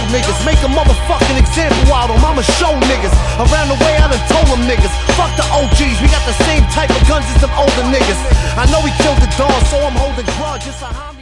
niggas. Make a motherfucking example out of them. I'ma show niggas. Around the way I done told them niggas. Fuck the OGs, we got the same type of guns as them older niggas. I know he killed the Don, so I'm holding grudge. It's a homicide.